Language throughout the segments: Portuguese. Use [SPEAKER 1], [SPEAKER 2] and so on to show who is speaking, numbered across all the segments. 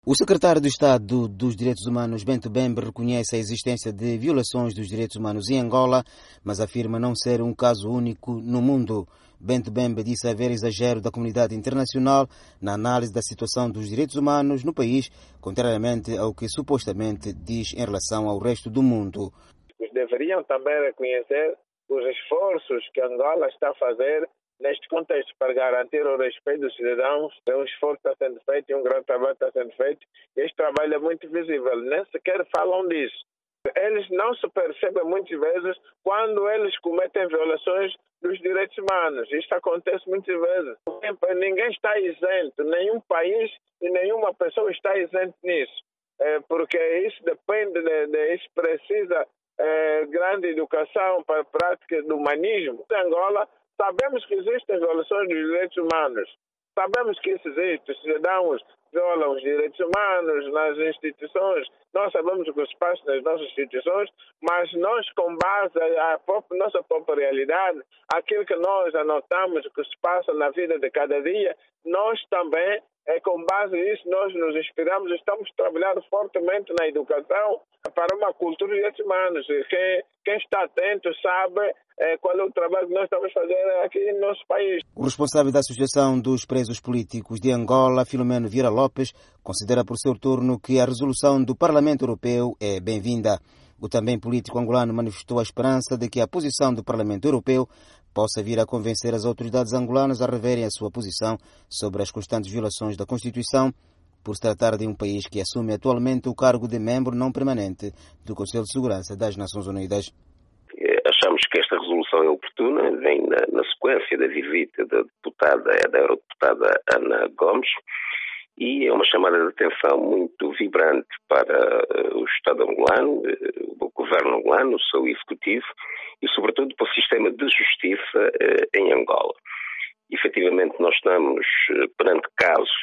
[SPEAKER 1] O secretário de Estado dos Direitos Humanos, Bento Bembe, reconhece a existência de violações dos direitos humanos em Angola, mas afirma não ser um caso único no mundo. Bento Bembe disse haver exagero da comunidade internacional na análise da situação dos direitos humanos no país, contrariamente ao que supostamente diz em relação ao resto do mundo.
[SPEAKER 2] Deveriam também reconhecer os esforços que Angola está a fazer neste contexto para garantir o respeito dos cidadãos. Um esforço está sendo feito e um grande trabalho está sendo feito. Este trabalho é muito visível, nem sequer falam disso. Eles não se percebem muitas vezes quando eles cometem violações dos direitos humanos. Isto acontece muitas vezes. Ninguém está isento, nenhum país e nenhuma pessoa está isento nisso. Porque isso depende, isso precisa grande educação para a prática do humanismo. Em Angola, sabemos que existem violações dos direitos humanos. Sabemos que isso existe. Os cidadãos violam os direitos humanos nas instituições. Nós sabemos o que se passa nas nossas instituições, mas nós, com base na nossa própria realidade, aquilo que nós anotamos, o que se passa na vida de cada dia, nós também, com base nisso, nós nos inspiramos, estamos trabalhando fortemente na educação para uma cultura de direitos humanos. Quem está atento sabe qual é o trabalho que nós estamos fazendo aqui no nosso país.
[SPEAKER 1] O responsável da Associação dos Presos Políticos de Angola, Filomeno Vieira Lopes, considera por seu turno que a resolução do Parlamento Europeu é bem-vinda. O também político angolano manifestou a esperança de que a posição do Parlamento Europeu possa vir a convencer as autoridades angolanas a reverem a sua posição sobre as constantes violações da Constituição, por se tratar de um país que assume atualmente o cargo de membro não permanente do Conselho de Segurança das Nações Unidas.
[SPEAKER 3] Achamos que esta resolução é oportuna, vem na sequência da visita da eurodeputada Ana Gomes, e é uma chamada de atenção muito vibrante para o Estado angolano, o governo angolano, o seu executivo e, sobretudo, para o sistema de justiça em Angola. Efetivamente, nós estamos perante casos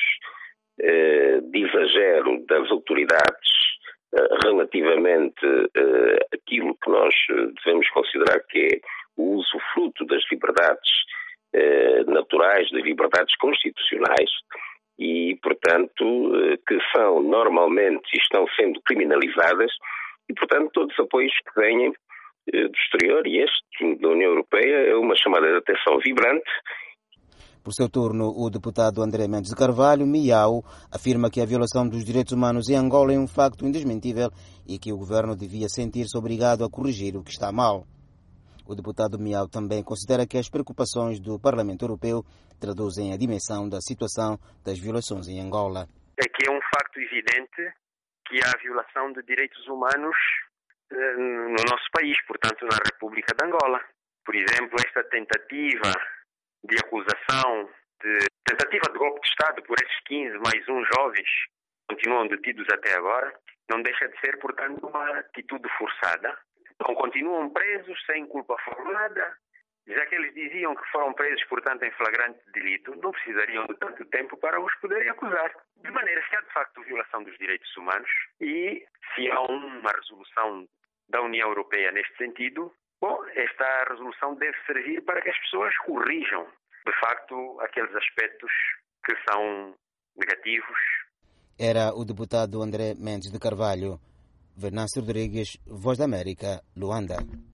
[SPEAKER 3] de exagero das autoridades relativamente àquilo que nós devemos considerar que é o uso fruto das liberdades naturais, das liberdades constitucionais e, portanto, que são normalmente e estão sendo criminalizadas e, portanto, todos os apoios que vêm do exterior e este da União Europeia é uma chamada de atenção vibrante.
[SPEAKER 1] Por seu turno, o deputado André Mendes de Carvalho, Miau, afirma que a violação dos direitos humanos em Angola é um facto indesmentível e que o governo devia sentir-se obrigado a corrigir o que está mal. O deputado Miau também considera que as preocupações do Parlamento Europeu traduzem a dimensão da situação das violações em Angola.
[SPEAKER 4] É que é um facto evidente que há violação de direitos humanos no nosso país, portanto, na República de Angola. Por exemplo, esta tentativa de acusação, tentativa de golpe de Estado por esses 15 mais um jovens que continuam detidos até agora, não deixa de ser, portanto, uma atitude forçada. Então, continuam presos sem culpa formada, já que eles diziam que foram presos, portanto, em flagrante delito, não precisariam de tanto tempo para os poderem acusar. De maneira que há, de facto, violação dos direitos humanos e, se há uma resolução da União Europeia neste sentido, esta resolução deve servir para que as pessoas corrijam, de facto, aqueles aspectos que são negativos.
[SPEAKER 1] Era o deputado André Mendes de Carvalho. Venâncio Rodrigues, Voz da América, Luanda.